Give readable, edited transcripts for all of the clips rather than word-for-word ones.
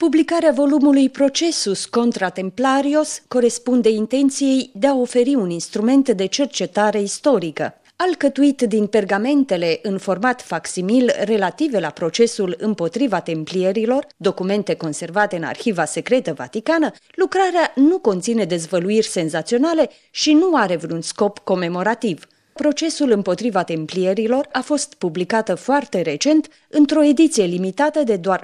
Publicarea volumului Procesus contra Templarios corespunde intenției de a oferi un instrument de cercetare istorică. Alcătuit din pergamentele în format facsimil relative la procesul împotriva templierilor, documente conservate în Arhiva Secretă Vaticană, lucrarea nu conține dezvăluiri senzaționale și nu are vreun scop comemorativ. Procesul împotriva templierilor a fost publicată foarte recent într-o ediție limitată de doar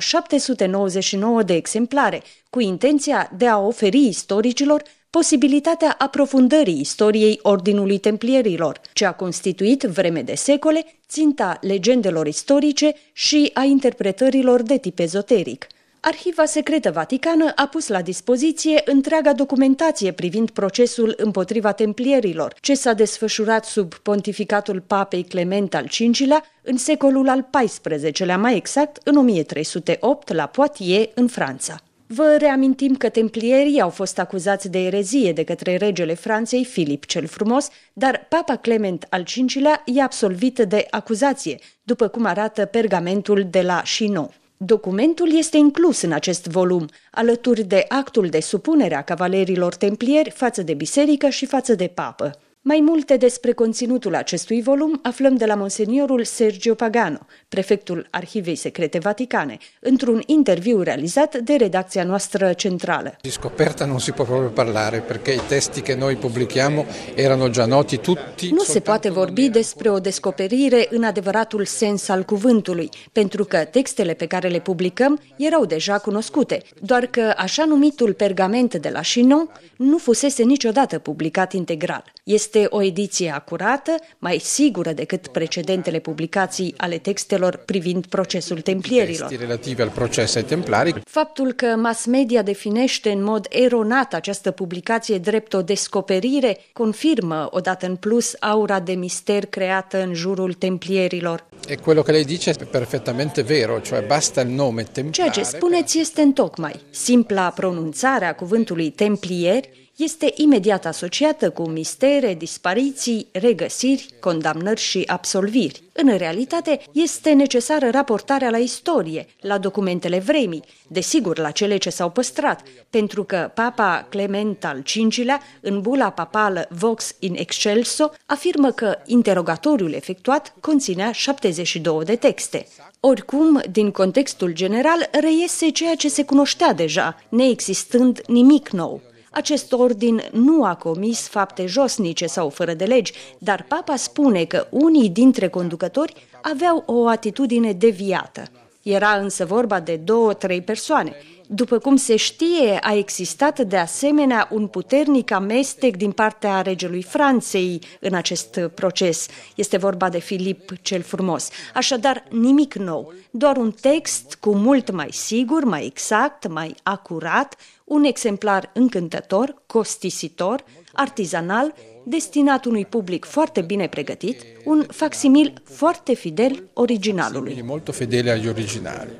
799 de exemplare, cu intenția de a oferi istoricilor posibilitatea aprofundării istoriei Ordinului Templierilor, ce a constituit vreme de secole ținta legendelor istorice și a interpretărilor de tip ezoteric. Arhiva Secretă Vaticană a pus la dispoziție întreaga documentație privind procesul împotriva templierilor, ce s-a desfășurat sub pontificatul Papei Clement al V-lea în secolul al XIV-lea, mai exact în 1308 la Poitiers, în Franța. Vă reamintim că templierii au fost acuzați de erezie de către regele Franței, Filip cel Frumos, dar Papa Clement al V-lea i-a absolvit de acuzație, după cum arată pergamentul de la Chinon. Documentul este inclus în acest volum, alături de actul de supunere a cavalerilor templieri față de biserică și față de papă. Mai multe despre conținutul acestui volum aflăm de la monseniorul Sergio Pagano, prefectul Arhivei Secrete Vaticane, într-un interviu realizat de redacția noastră centrală. Di scoperta non si può proprio parlare, perché i testi che noi pubblichiamo erano già noti tutti. Nu se poate vorbi despre o descoperire în adevăratul sens al cuvântului, pentru că textele pe care le publicăm erau deja cunoscute, doar că așa numitul pergament de la Chinon nu fusese niciodată publicat integral. Este o ediție acurată, mai sigură decât precedentele publicații ale textelor privind procesul templierilor. Relative al processo ai templari. Faptul că mass media definește în mod eronat această publicație drept o descoperire confirmă odată în plus aura de mister creată în jurul templierilor. E quello che lei dice è perfettamente vero, cioè basta il nome templare. Ceea ce spuneți este întocmai. Simpla pronunțare a cuvântului templieri este imediat asociată cu mistere, dispariții, regăsiri, condamnări și absolviri. În realitate, este necesară raportarea la istorie, la documentele vremii, desigur la cele ce s-au păstrat, pentru că Papa Clement al V-lea, în bula papală Vox in Excelso, afirmă că interogatoriul efectuat conținea 72 de texte. Oricum, din contextul general, reiese ceea ce se cunoștea deja, neexistând nimic nou. Acest ordin nu a comis fapte josnice sau fără de legi, dar papa spune că unii dintre conducători aveau o atitudine deviată. Era însă vorba de 2-3 persoane. După cum se știe, a existat de asemenea un puternic amestec din partea regelui Franței în acest proces. Este vorba de Filip cel Frumos. Așadar, nimic nou, doar un text cu mult mai sigur, mai exact, mai acurat, un exemplar încântător, costisitor, artizanal, destinat unui public foarte bine pregătit, un facsimil foarte fidel originalului. Molto fedele agli originali.